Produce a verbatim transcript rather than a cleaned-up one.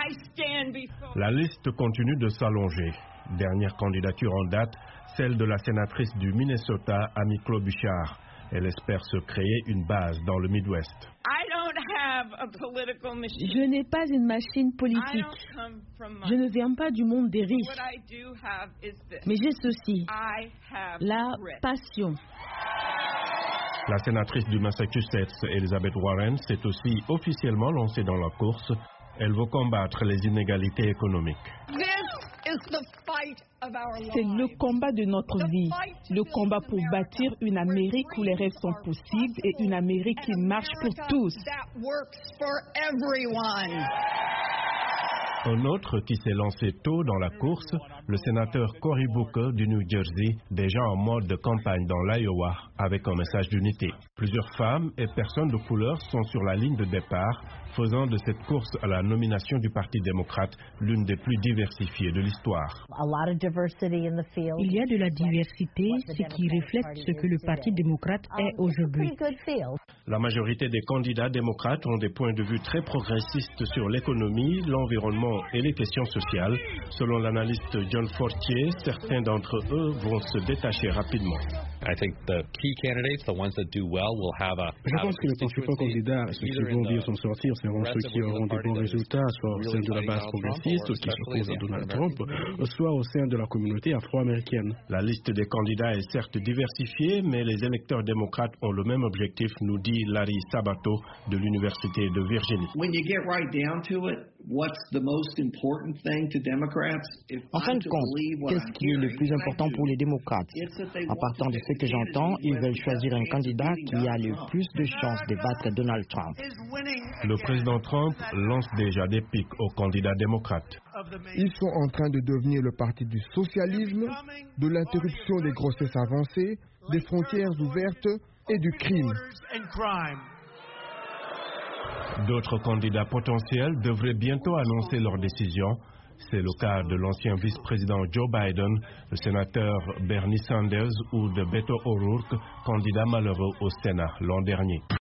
La liste continue de s'allonger. Dernière candidature en date, celle de la sénatrice du Minnesota, Amy Klobuchar. Elle espère se créer une base dans le Midwest. Je n'ai pas une machine politique. Je ne viens pas du monde des riches. Mais j'ai ceci, la passion. La sénatrice du Massachusetts, Elizabeth Warren, s'est aussi officiellement lancée dans la course. Elle veut combattre les inégalités économiques. C'est le combat de notre vie, le combat pour bâtir une Amérique où les rêves sont possibles et une Amérique qui marche pour tous. Un autre qui s'est lancé tôt dans la course, le sénateur Cory Booker du New Jersey, déjà en mode de campagne dans l'Iowa, avec un message d'unité. Plusieurs femmes et personnes de couleur sont sur la ligne de départ, faisant de cette course à la nomination du Parti démocrate l'une des plus diversifiées de l'histoire. Il y a de la diversité, ce qui reflète ce que le Parti démocrate est aujourd'hui. La majorité des candidats démocrates ont des points de vue très progressistes sur l'économie, l'environnement et les questions sociales. Selon l'analyste John Fortier, certains d'entre eux vont se détacher rapidement. I think the key candidates, the ones that do well, will have a. Je pense que les principaux candidats, ceux qui vont bien s'en sortir, seront ceux qui auront des bons résultats, soit au sein de la base progressiste qui s'oppose à Donald Trump, soit au sein de la communauté afro-américaine. La liste des candidats est certes diversifiée, mais les électeurs démocrates ont le même objectif, nous dit Larry Sabato de l'Université de Virginie. En fin de compte, qu'est-ce qui est le plus important pour les démocrates? En partant de ce que j'entends, ils veulent choisir un candidat qui a le plus de chances de battre Donald Trump. Le président Trump lance déjà des pics aux candidats démocrates. Ils sont en train de devenir le parti du socialisme, de l'interruption des grossesses avancées, des frontières ouvertes et du crime. D'autres candidats potentiels devraient bientôt annoncer leur décision. C'est le cas de l'ancien vice-président Joe Biden, le sénateur Bernie Sanders ou de Beto O'Rourke, candidat malheureux au Sénat l'an dernier.